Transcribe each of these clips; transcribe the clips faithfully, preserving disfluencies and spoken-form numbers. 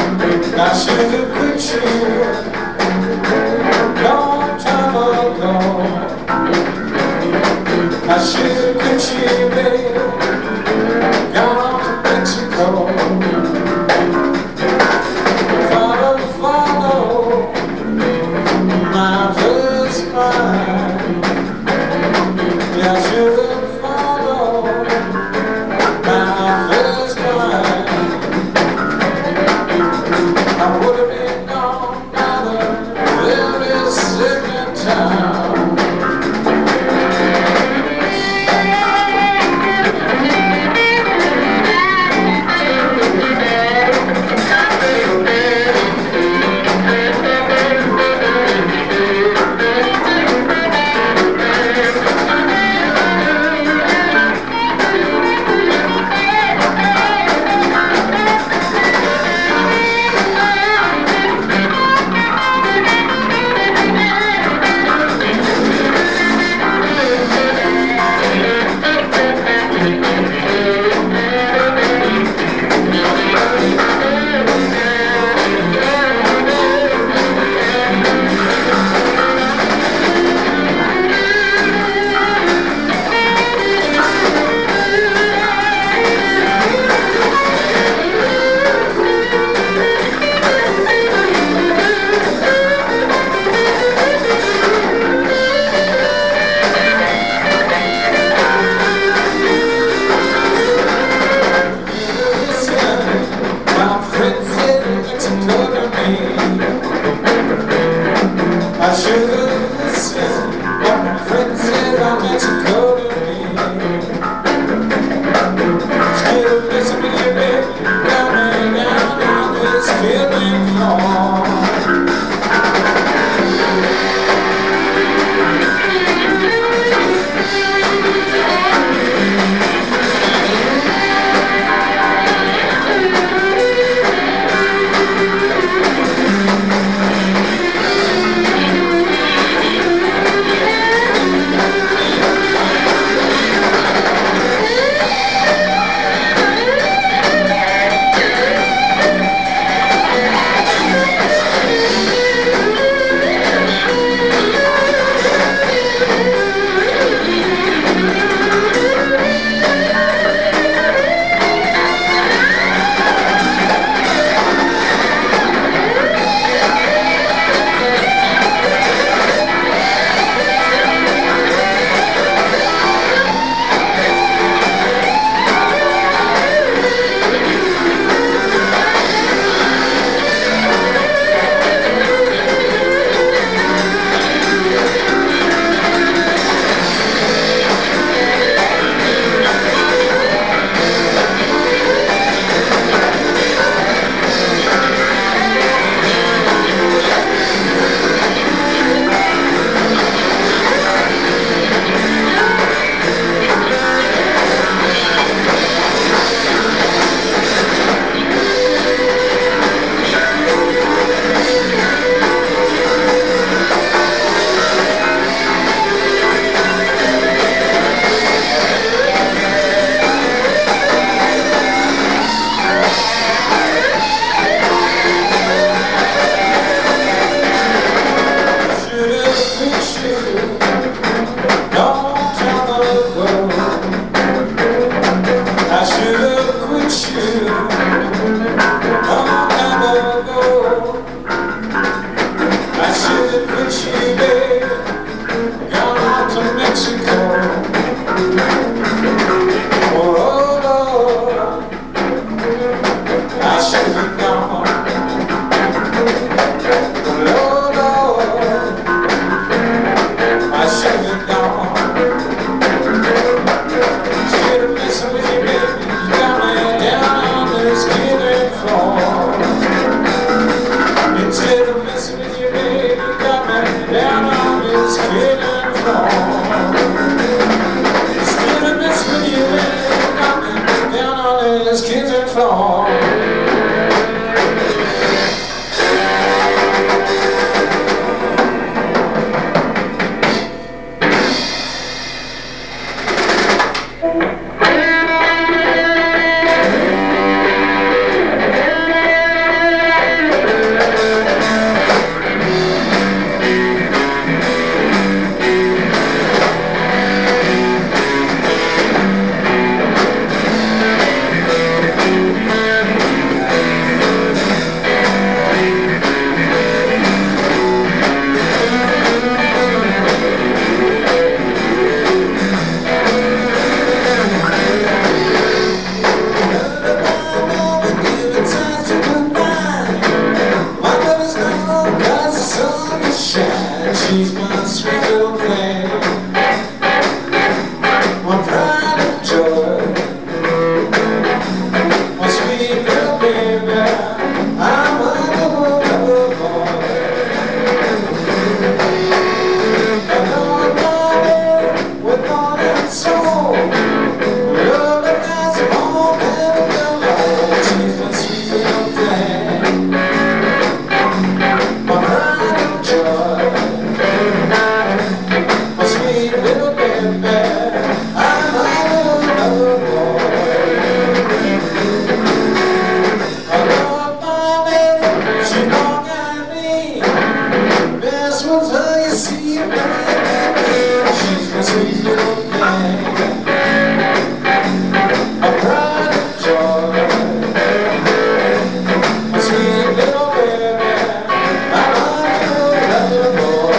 I should have quit you long time ago. I should have quit you, baby, gone to Mexico. Follow, follow my first mind. Yeah, I should have followed my first mind. I would have been gone by the very second time. I should have listened what my friend said about Mexico to me. Still listen to you, baby, coming down on this killing floor. She's my sweet little thing, my pride and joy, my sweet little baby. I'm a little, little boy. I know I'm loving with all and soul. Love and that's all and alone. She's my sweet little thing, my pride and joy. My sweet little baby, I'm a little, little boy. I love my baby, she's long and me. Best one's her, you see, baby. She's my sweet little thing, my pride and joy. My sweet little baby, I'm a little, little boy.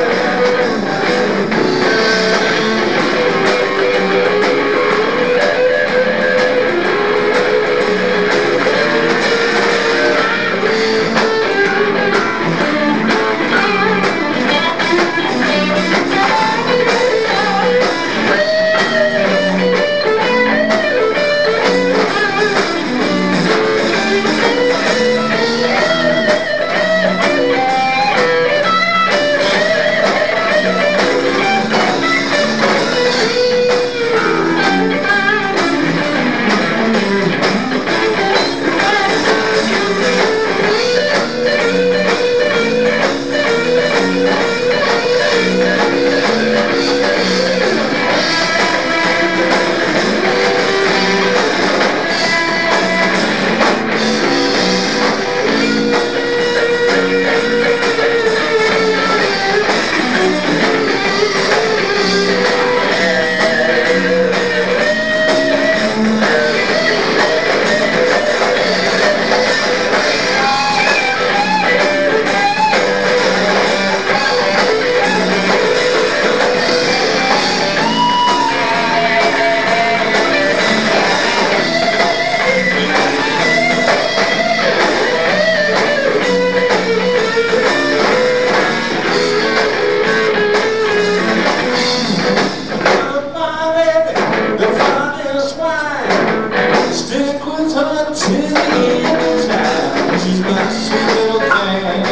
Stick with her till the end of time. She's my sweet little thing,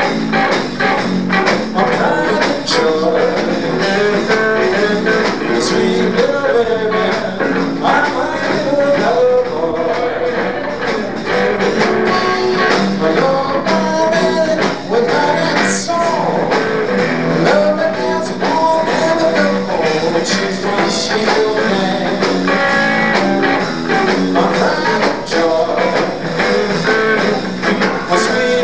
my pride and joy. My sweet little baby, I'm my little, little boy. I love my baby with heart and soul. Love and dance won't ever go cold. She's my sweet little thing, my pride and joy. My sweet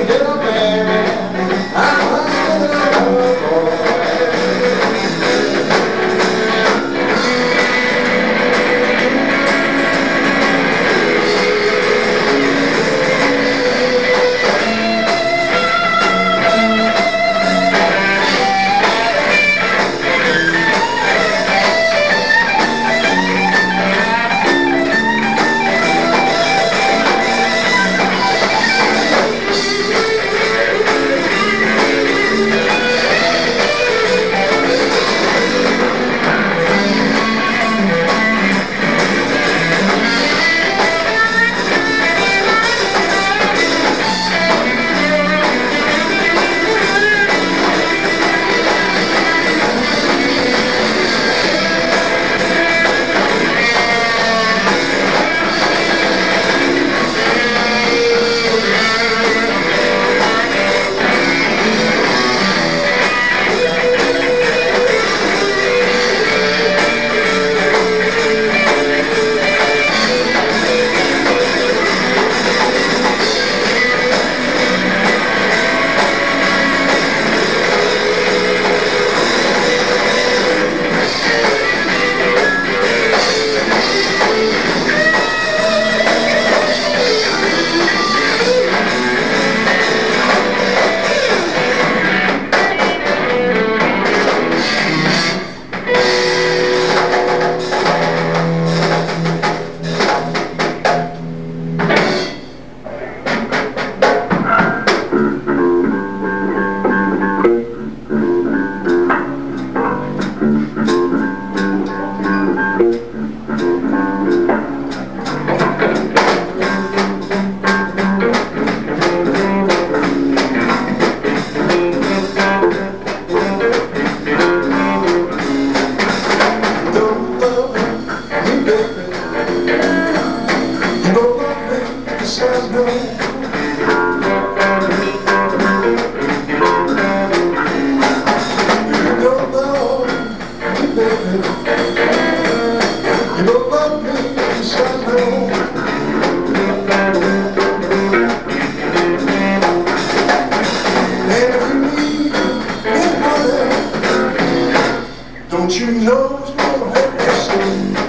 Don't you know it's gonna hurt me so?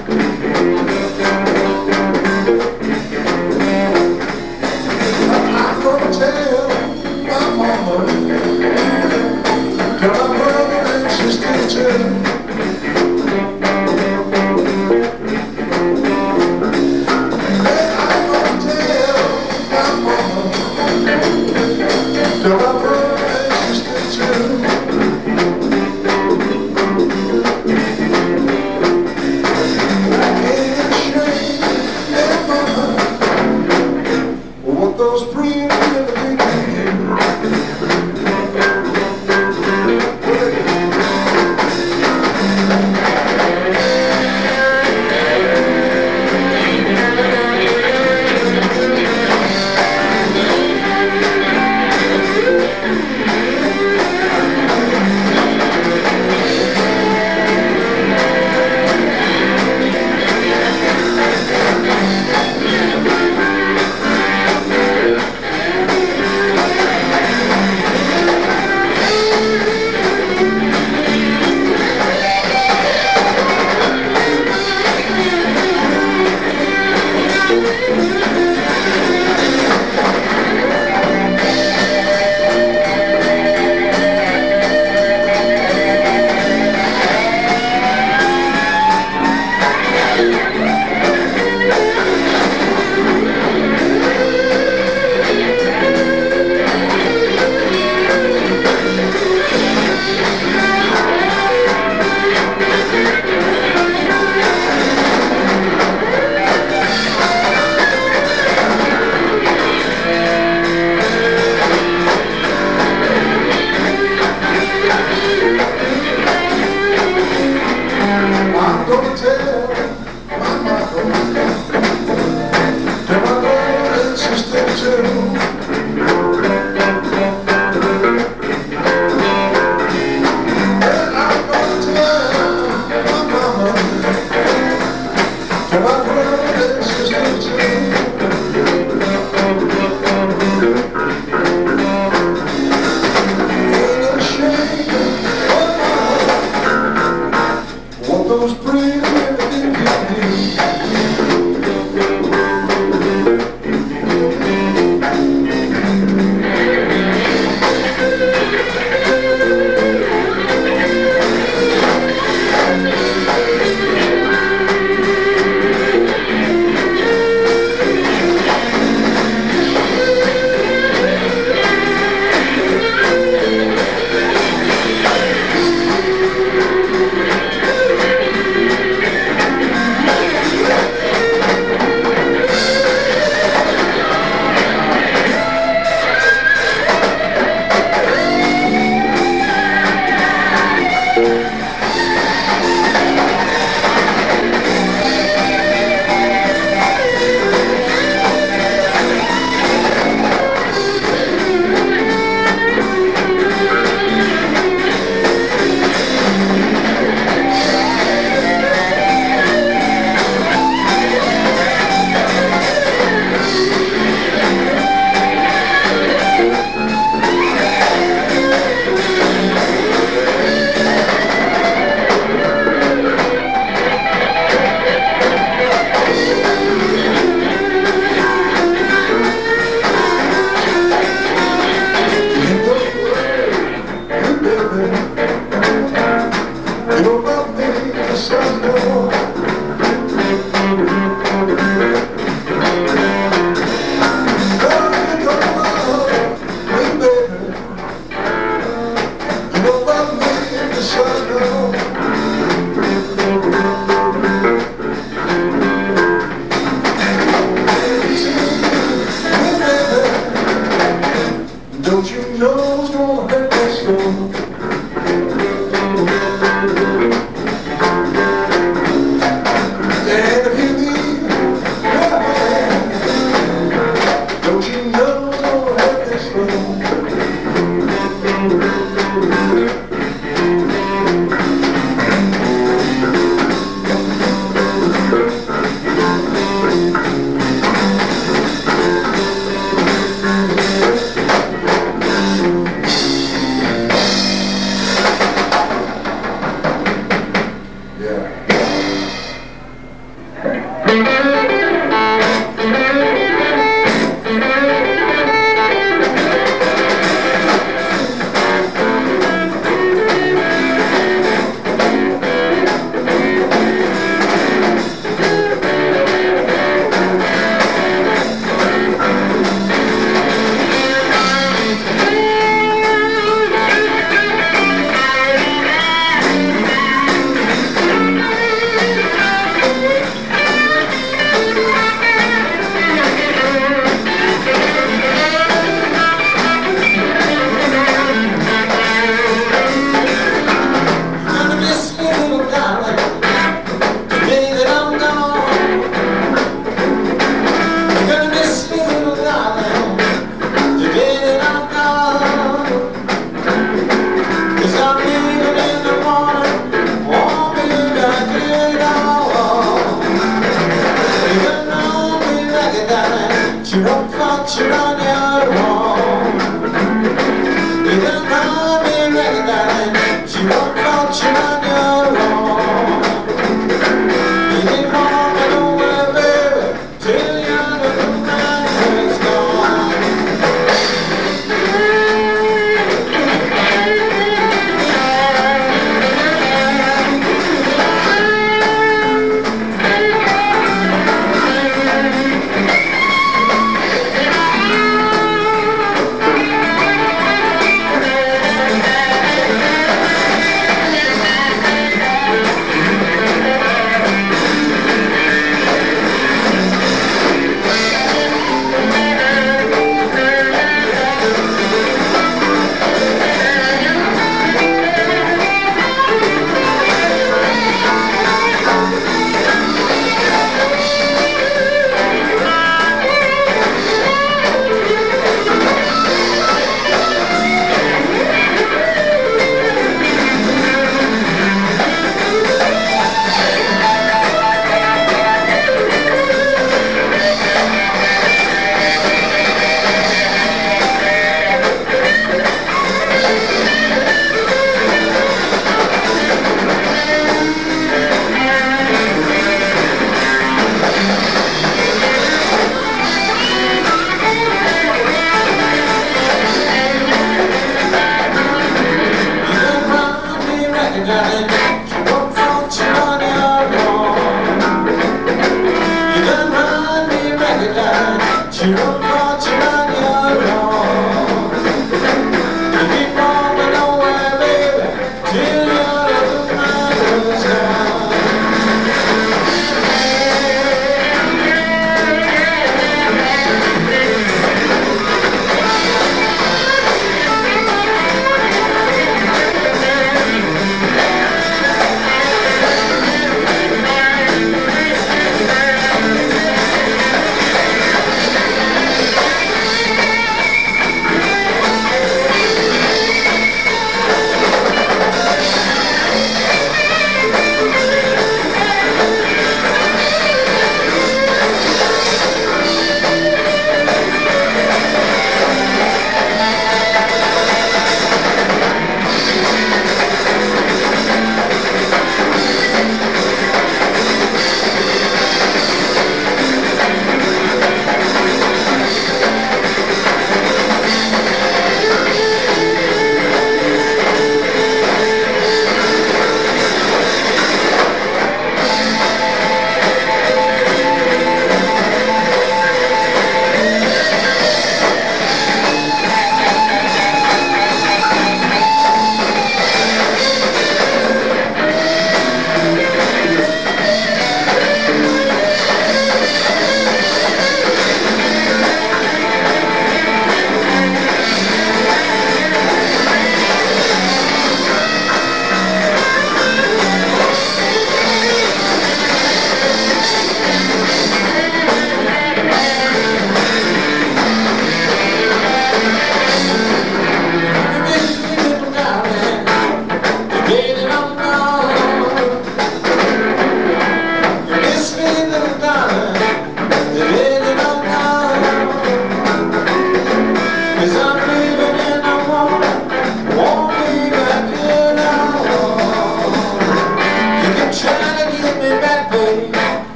I'm gonna tell my mama, tell my brother and sister too. I'm gonna tell my mama, tell my brother and sister too. Those pretty little things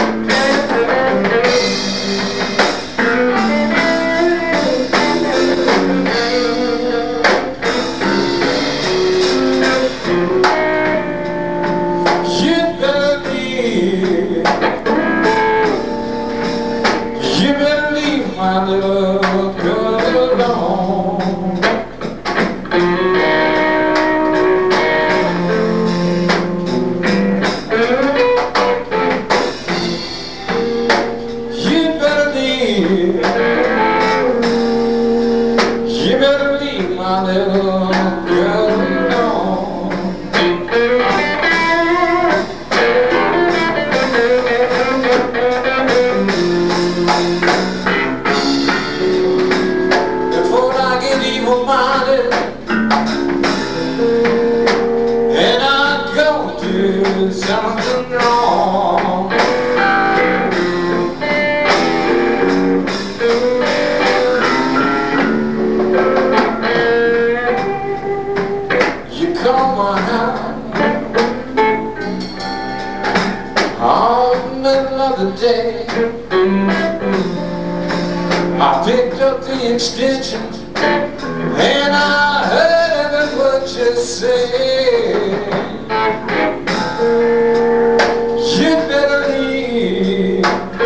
My little girl alone. You better leave, you better leave my little girl alone. Before I get evil-minded and I go do something wrong, you call my house on the middle of the day. I picked up the extension and I heard every word you say. You better leave,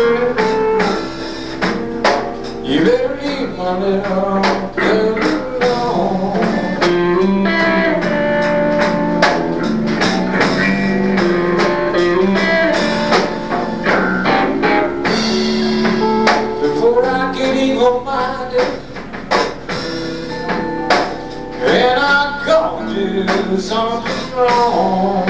you better leave my little girl alone. Before I get evil-minded and I go do something wrong,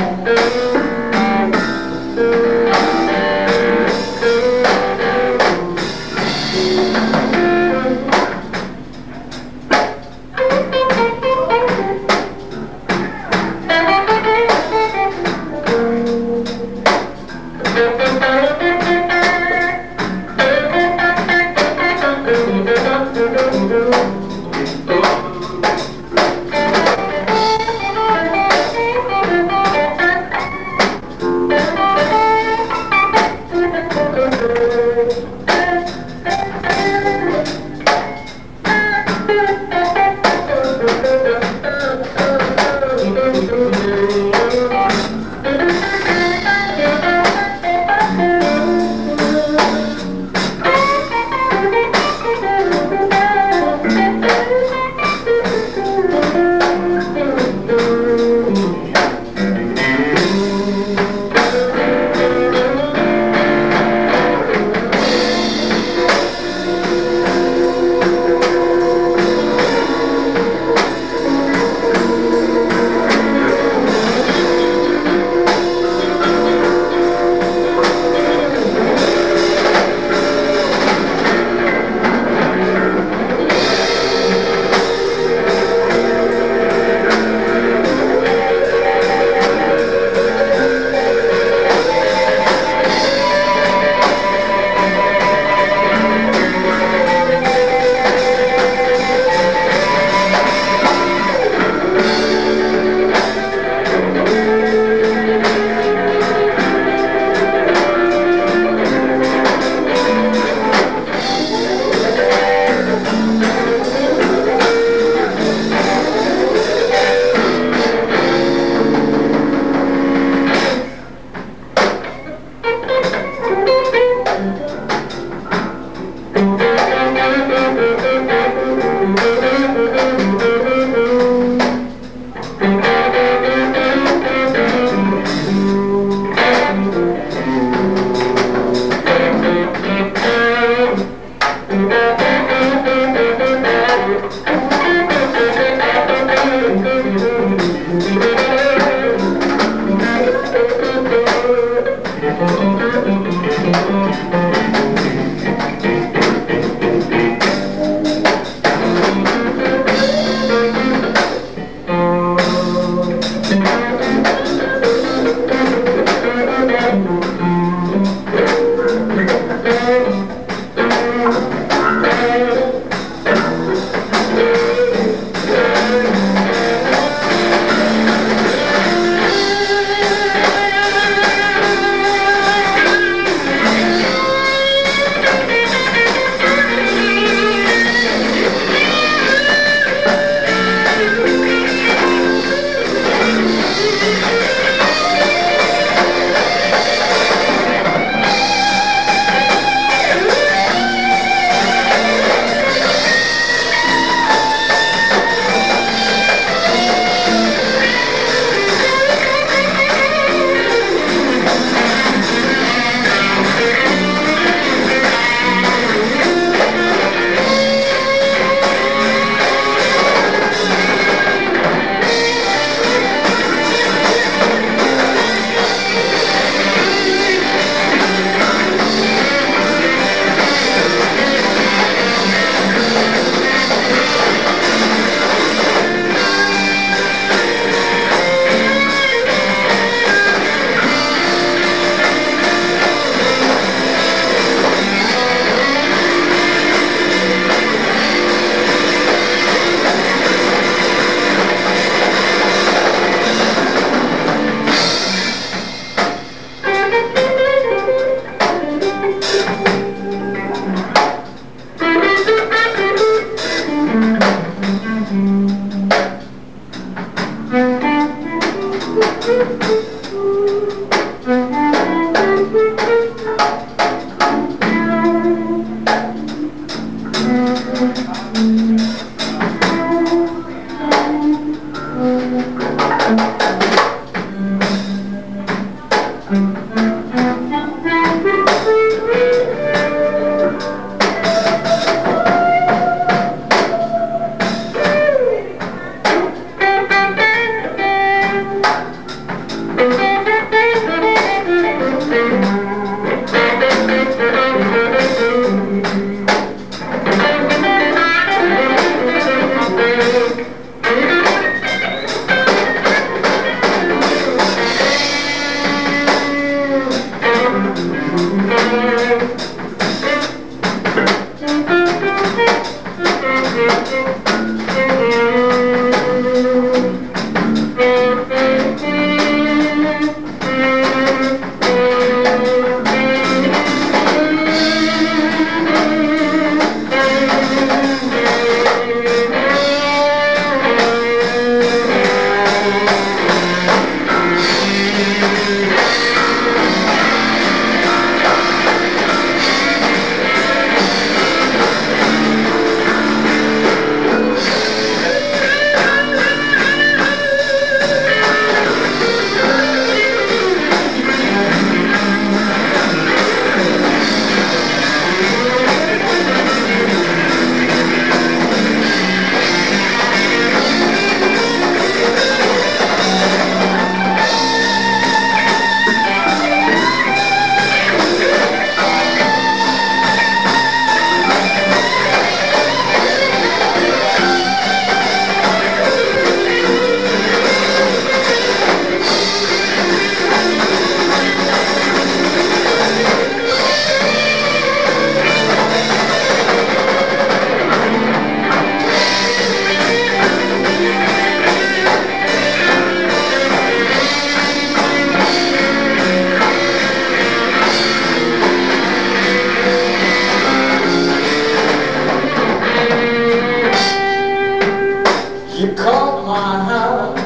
You caught my heart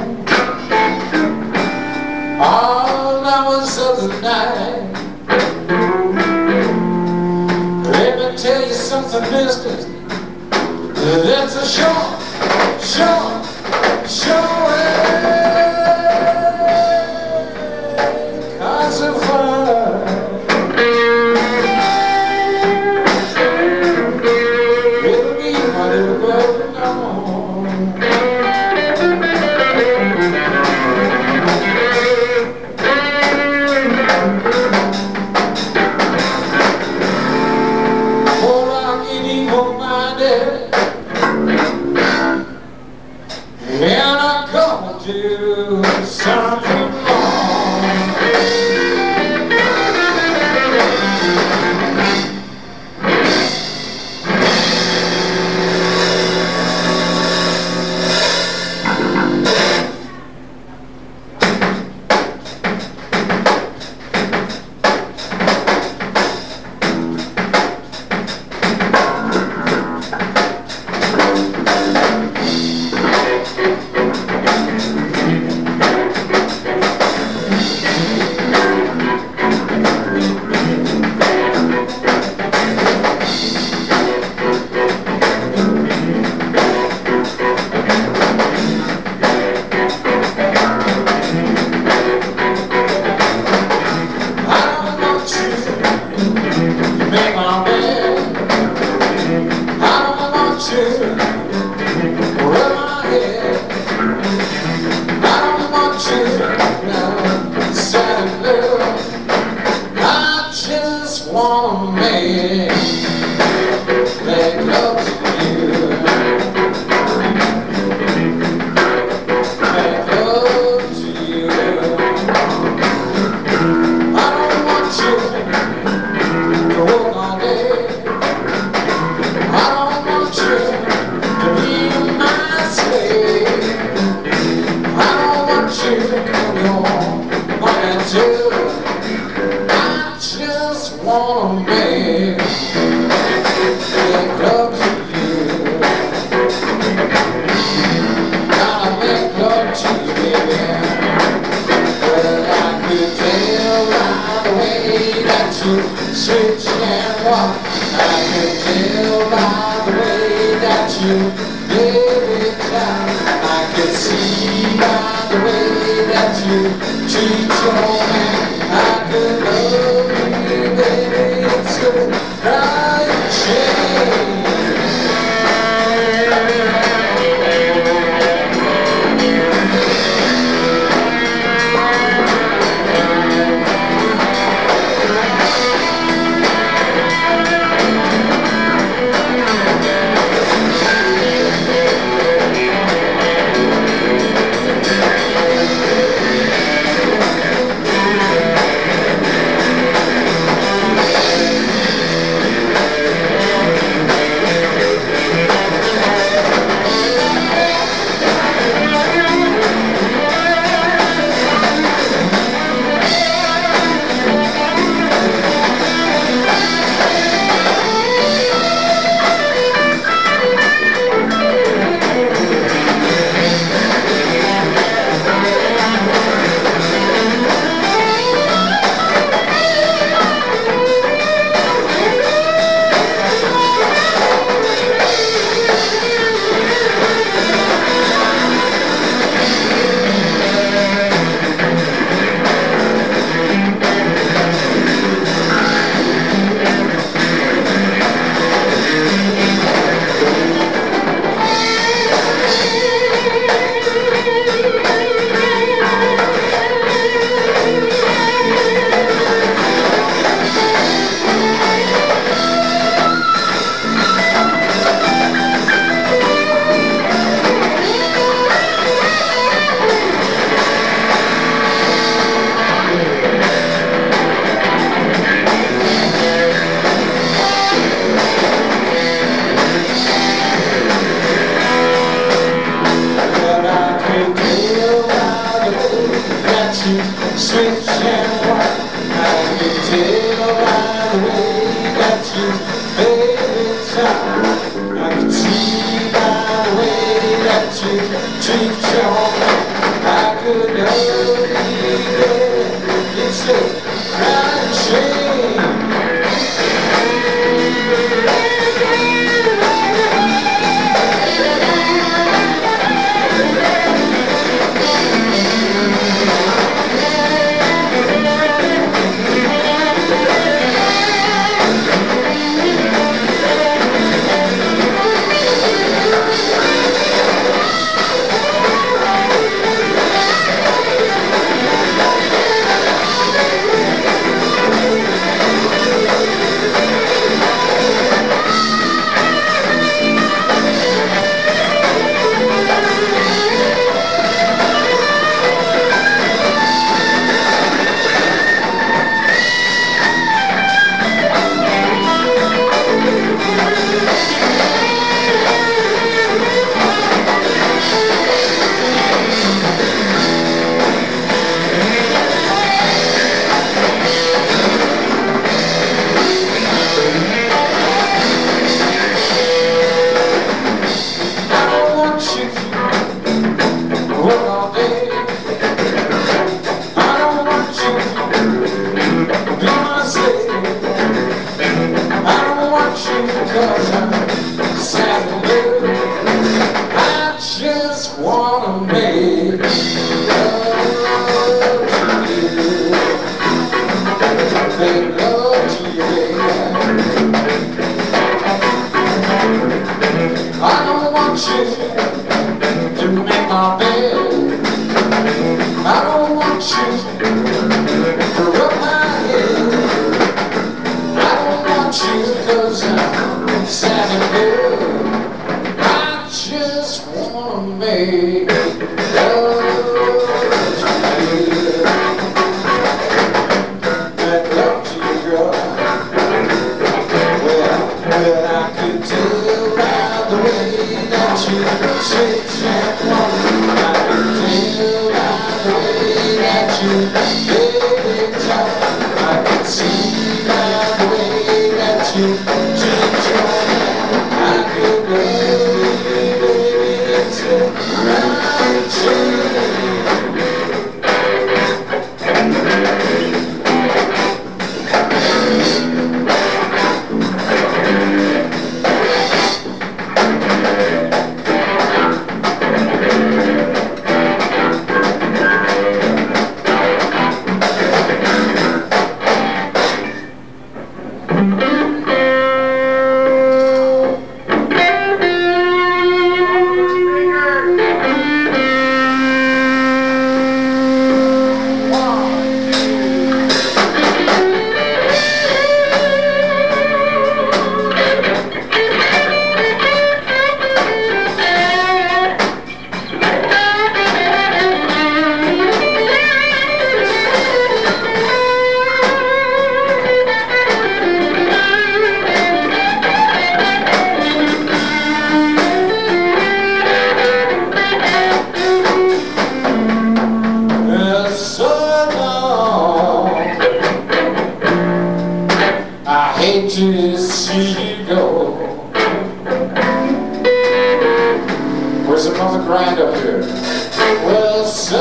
all hours of the night. Let me tell you something, mister, that's a sure, sure, sure cause of fire. It'll be my little girl now. And I'm gonna do something wrong. Make my bed. I don't want you rub my head. I don't want you now, sad love. I just wanna make make love to you. Make love to you. I don't want you to work all day. I don't want you to be my slave. I don't want you to come home wanting to. I just wanna make make love to you. Gotta make love to you, baby. Well, I could tell by the way that you switch and walk. I could tell by the way that you live it down. I could see by the way that you treat your man. I could love you, baby, it's your crying shame. about you, 'cause I'm sad and blue. I just wanna make love to you. Make love to you, girl. Well, well, I could tell by the way that you switch and walk. I could tell by the way that you baby talk. I could see by the way that you change your mind. I could love you, baby, till I'm changed. I hate to see you go. Where's the mother grind up here? Well, so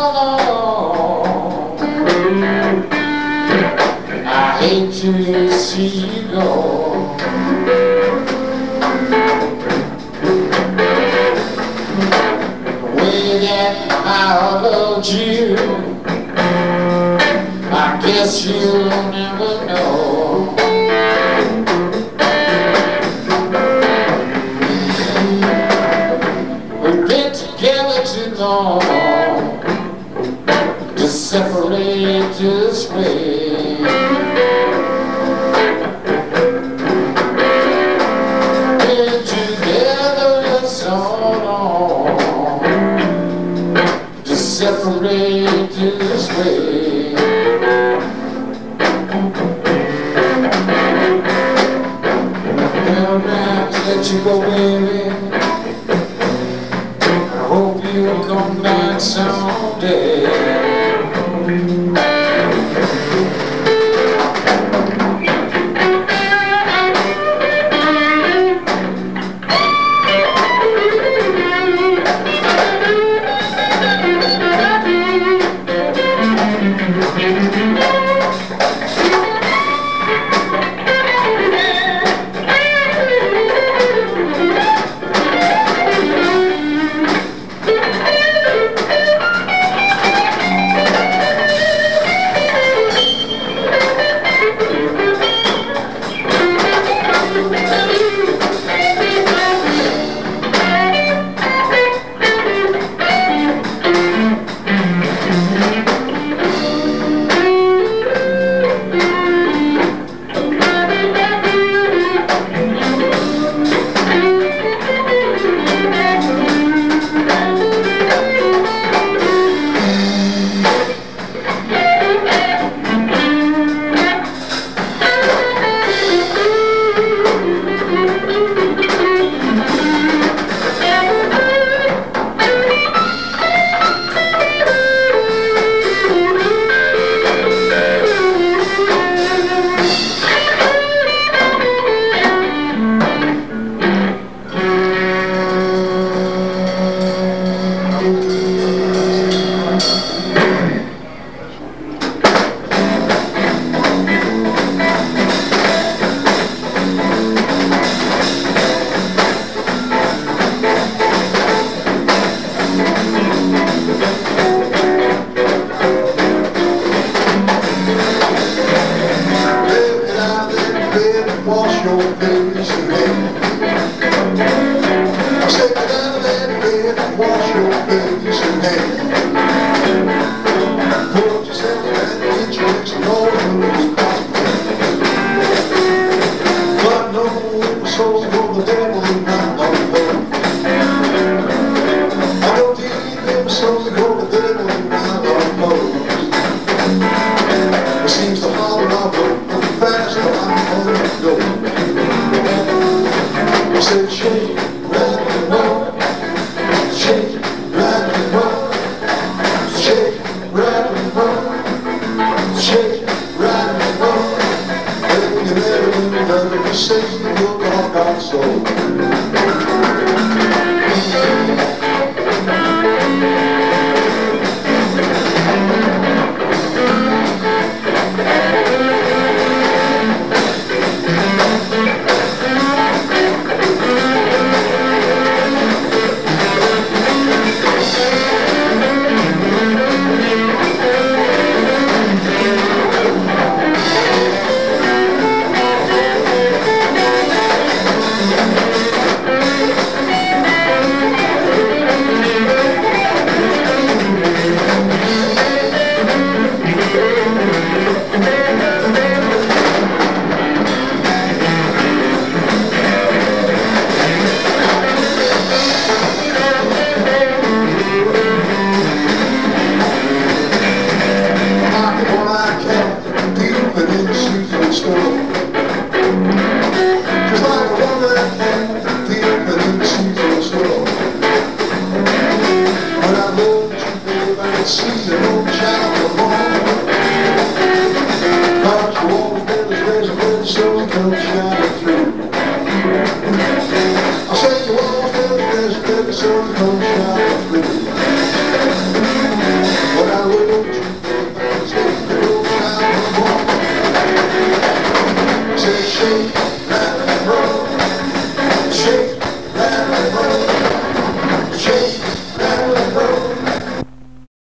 long. I hate to see you go. The way that I loved you, I guess you'll never know. We've been together too long to separate this way. Been together so long to separate this way. I'm going to let you go, baby. I hope you'll come back someday. Wash your face and head. I said, get out of that bed and wash your face and head. Put yourself in that kitchen next door and look said, shake, rock and roll, shake, rock and roll, shake, rock and roll, shake, rock and roll. And you never knew that it was safe to look on God's soul. School.